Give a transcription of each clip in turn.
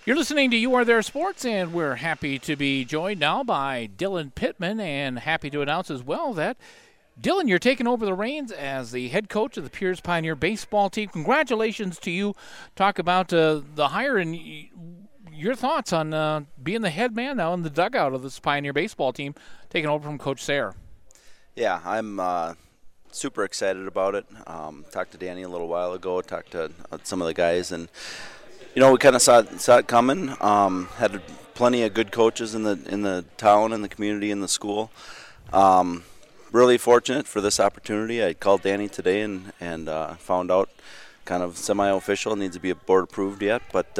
You're listening to You Are There Sports, and we're happy to be joined now by Dylan Pittman, and happy to announce as well that, Dylan, you're taking over the reins as the head coach of the Pierce Pioneer baseball team. Congratulations to you. Talk about the hire and your thoughts on being the head man now in the dugout of this Pioneer baseball team, taking over from Coach Sayre. Yeah, I'm super excited about it. Talked to Danny a little while ago, talked to some of the guys, and we kind of saw it coming. Had plenty of good coaches in the town and the community and the school. Really fortunate for this opportunity. I called Danny today and found out kind of semi-official, needs to be board approved yet, but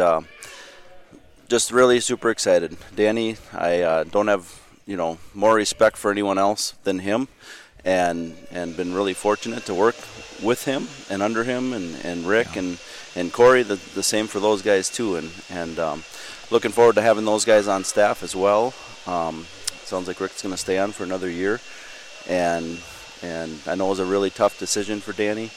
just really super excited. Danny, I don't have more respect for anyone else than him, and been really fortunate to work with him and under him and Rick and Corey, the same for those guys too, and looking forward to having those guys on staff as well. Sounds like Rick's going to stay on for another year, and I know it was a really tough decision for Danny.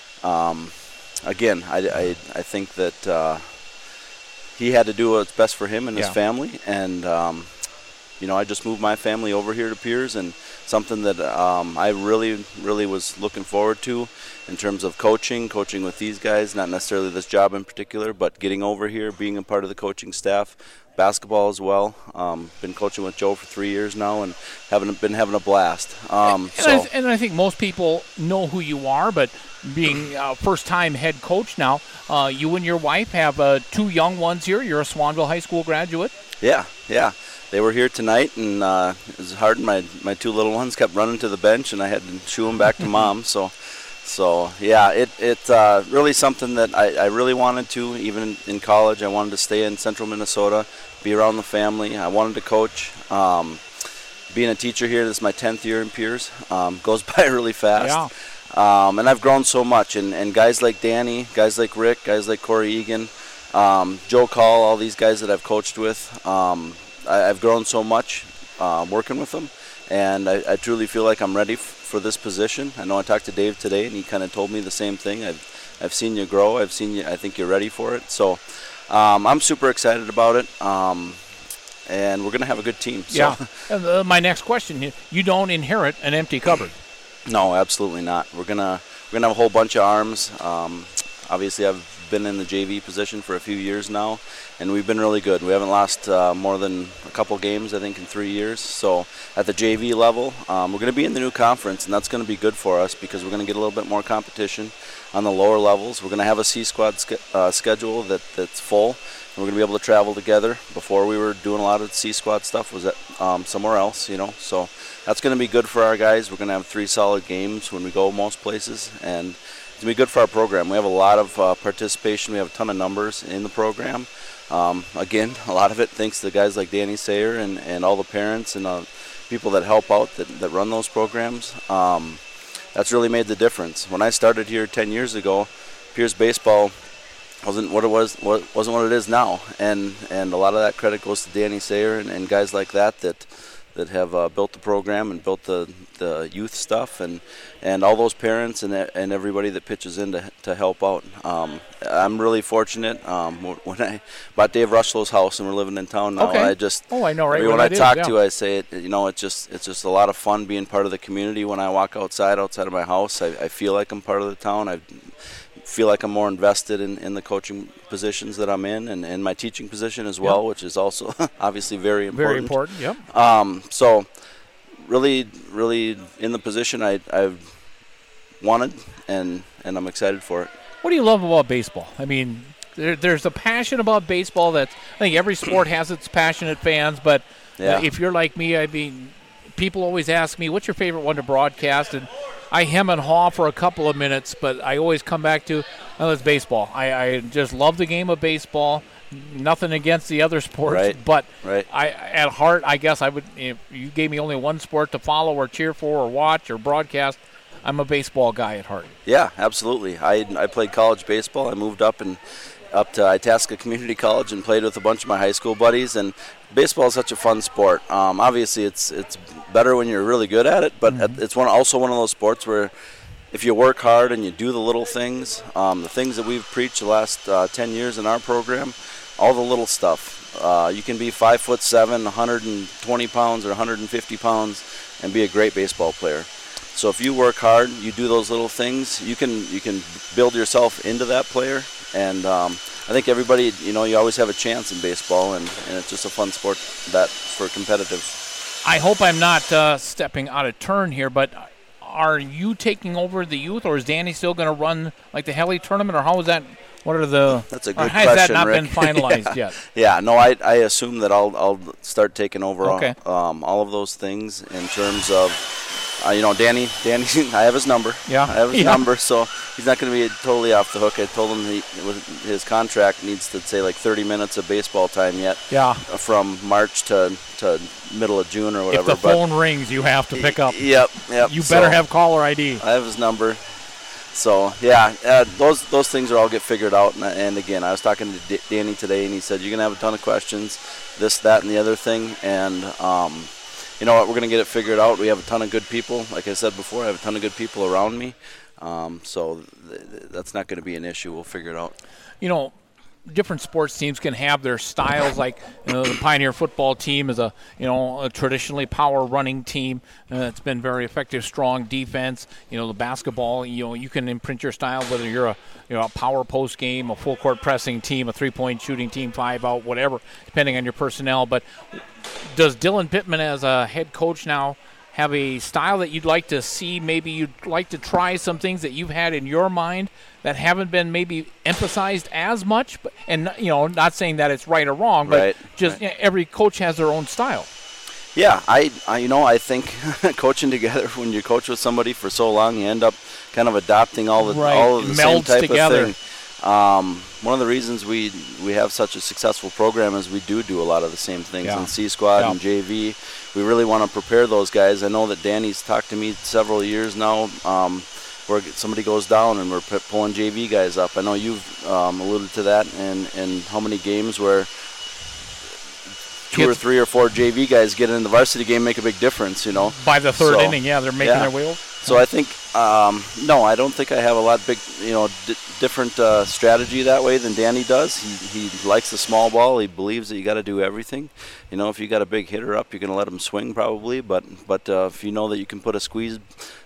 Again, I think that he had to do what's best for him and his family, and I just moved my family over here to Piers, and something that I really, really was looking forward to in terms of coaching with these guys, not necessarily this job in particular, but getting over here, being a part of the coaching staff, basketball as well. Been coaching with Joe for 3 years now and been having a blast. And I think most people know who you are, but being a first-time head coach now, you and your wife have 2 young ones here. You're a Swanville High School graduate. Yeah. They were here tonight, and it was hard. My 2 little ones kept running to the bench, and I had to shoo them back to mom. So yeah, it's really something that I really wanted to. Even in college, I wanted to stay in central Minnesota, be around the family. I wanted to coach. Being a teacher here, this is my 10th year in Piers. Goes by really fast. Yeah. And I've grown so much. And guys like Danny, guys like Rick, guys like Corey Egan, Joe Call, all these guys that I've coached with, I've grown so much working with them. And I truly feel like I'm ready for this position. I know I talked to Dave today, and he kind of told me the same thing. I've seen you grow. I've seen you. I think you're ready for it. So I'm super excited about it, and we're going to have a good team. So. Yeah. And, my next question: you don't inherit an empty cupboard. No, absolutely not. We're gonna have a whole bunch of arms. Obviously, I've been in the JV position for a few years now, and we've been really good. We haven't lost more than a couple games, I think, in 3 years. So at the JV level, we're going to be in the new conference, and that's going to be good for us because we're going to get a little bit more competition on the lower levels. We're going to have a C-squad schedule that's full, and we're going to be able to travel together. Before, we were doing a lot of C-squad stuff was at somewhere else, so that's going to be good for our guys. We're going to have 3 solid games when we go most places, and it's going to be good for our program. We have a lot of participation. We have a ton of numbers in the program. Again, a lot of it thanks to guys like Danny Sayre and all the parents and people that help out that run those programs. That's really made the difference. When I started here 10 years ago, Piers baseball wasn't what it is now, and a lot of that credit goes to Danny Sayre and guys like that have built the program and built the youth stuff and all those parents and everybody that pitches in to help out. I'm really fortunate. When I bought Dave Rushlow's house and we're living in town now, okay. I know, right? Everyone I talk to, I say it's just a lot of fun being part of the community. When I walk outside of my house, I feel like I'm part of the town. I feel like I'm more invested in the coaching positions that I'm in and my teaching position as well, which is also obviously very important. Very important, yep. So really, really in the position I've wanted, and I'm excited for it. What do you love about baseball? I mean, there's a passion about baseball that I think every sport has its passionate fans, but if you're like me, I mean, people always ask me, what's your favorite one to broadcast? And I hem and haw for a couple of minutes, but I always come back to, it's baseball. I just love the game of baseball. Nothing against the other sports, but at heart, I guess I would. If you gave me only one sport to follow or cheer for or watch or broadcast, I'm a baseball guy at heart. Yeah, absolutely. I played college baseball. I moved up to Itasca Community College and played with a bunch of my high school buddies. And baseball is such a fun sport. Obviously, it's better when you're really good at it, but it's also one of those sports where if you work hard and you do the little things, the things that we've preached the last 10 years in our program, all the little stuff. You can be 5'7", 120 pounds or 150 pounds, and be a great baseball player. So if you work hard, you do those little things, you can build yourself into that player. And I think everybody, you always have a chance in baseball, and it's just a fun sport for competitive. I hope I'm not stepping out of turn here, but are you taking over the youth, or is Danny still going to run like the Heli tournament, or how is that? What are the? That's a good question, Rick. Has that not been finalized yet? Yeah, no, I assume that I'll start taking over okay. all of those things in terms of, Danny, I have his number. Yeah. I have his number, so he's not going to be totally off the hook. I told him his contract needs to say like 30 minutes of baseball time yet. Yeah. From March to middle of June or whatever. If the phone rings, you have to pick up. Yep. You better have caller ID. I have his number. So, yeah, those things are all get figured out. And again, I was talking to Danny today, and he said, you're going to have a ton of questions, this, that, and the other thing. And, you know what, we're going to get it figured out. We have a ton of good people. Like I said before, I have a ton of good people around me. So that's not going to be an issue. We'll figure it out. Different sports teams can have their styles. Like the Pioneer football team is a traditionally power running team. It's been very effective, strong defense. The basketball, you can imprint your style whether you're a power post game, a full court pressing team, a 3-point shooting team, 5 out, whatever, depending on your personnel. But does Dylan Pittman as a head coach now have a style that you'd like to see? Maybe you'd like to try some things that you've had in your mind that haven't been maybe emphasized as much, and not saying that it's right or wrong, but every coach has their own style. Yeah, I think coaching together, when you coach with somebody for so long, you end up kind of adopting all of the same type together. of thing. One of the reasons we have such a successful program is we do a lot of the same things in C-Squad and JV. We really want to prepare those guys. I know that Danny's talked to me several years now where somebody goes down and we're pulling JV guys up. I know you've alluded to that, and how many games where 2 or 3 or 4 JV guys get in the varsity game make a big difference, By the third inning, they're making their way over. So I think, no, I don't think I have a lot big, different strategy that way than Danny does. He likes the small ball. He believes that you got to do everything. If you got a big hitter up, you're going to let him swing probably. But if you know that you can put a squeeze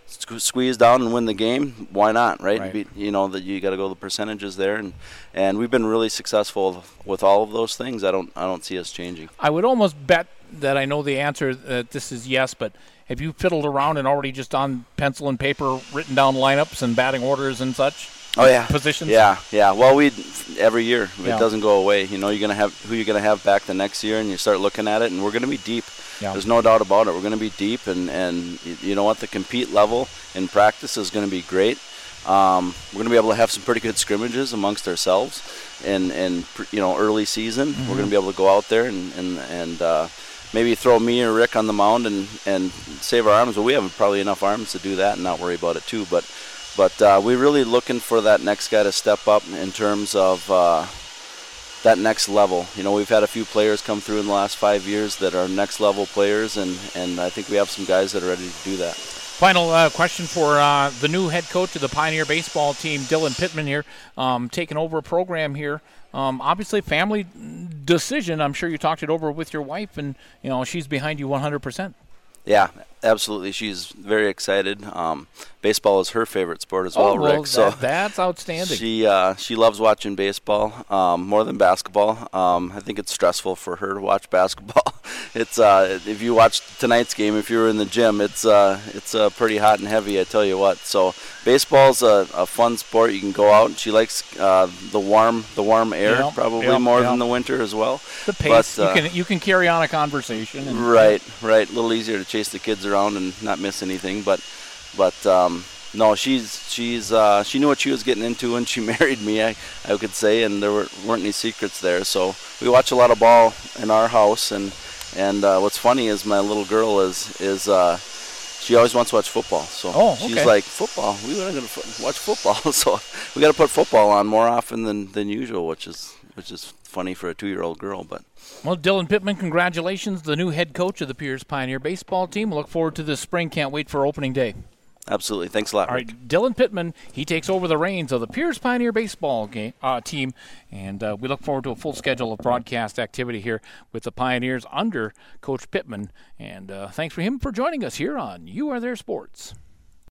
down and win the game, why not, right? That you got to go the percentages there, and we've been really successful with all of those things. I don't see us changing. I would almost bet that I know the answer. This is yes, but have you fiddled around and already just on pencil and paper written down lineups and batting orders and such? Oh yeah, positions. Yeah. Well, every year it doesn't go away. You're gonna have who you're gonna have back the next year, and you start looking at it, and we're gonna be deep. Yeah. There's no doubt about it. We're gonna be deep, and you know what? The compete level in practice is gonna be great. We're gonna be able to have some pretty good scrimmages amongst ourselves, and early season. Mm-hmm. We're gonna be able to go out there and maybe throw me or Rick on the mound and save our arms. Well, we have probably enough arms to do that and not worry about it too. But we're really looking for that next guy to step up in terms of that next level. We've had a few players come through in the last 5 years that are next level players, and I think we have some guys that are ready to do that. Final question for the new head coach of the Pioneer baseball team, Dylan Pittman here, taking over a program here. Obviously, family decision. I'm sure you talked it over with your wife, and she's behind you 100%. Yeah, absolutely. She's very excited. Baseball is her favorite sport as well, Rick. So that's outstanding. She loves watching baseball more than basketball. I think it's stressful for her to watch basketball. It's if you watch tonight's game, if you were in the gym, it's pretty hot and heavy, I tell you what. So baseball's a fun sport. You can go out. She likes the warm air more than the winter as well. The pace. But, you can carry on a conversation. Right. A little easier to chase the kids around and not miss anything. But no, she knew what she was getting into when she married me, I could say, and there weren't any secrets there. So we watch a lot of ball in our house, and what's funny is my little girl is she always wants to watch football. So she's like, football? We weren't going to watch football. So we got to put football on more often than usual, which is funny for a 2-year-old girl, but. Well, Dylan Pittman, congratulations, the new head coach of the Pierce Pioneer baseball team. We'll look forward to this spring. Can't wait for opening day. Absolutely. Thanks a lot, All Rick. right, Dylan Pittman, he takes over the reins of the Pierce Pioneer baseball team, and we look forward to a full schedule of broadcast activity here with the Pioneers under Coach Pittman. And thanks for him for joining us here on You Are There Sports.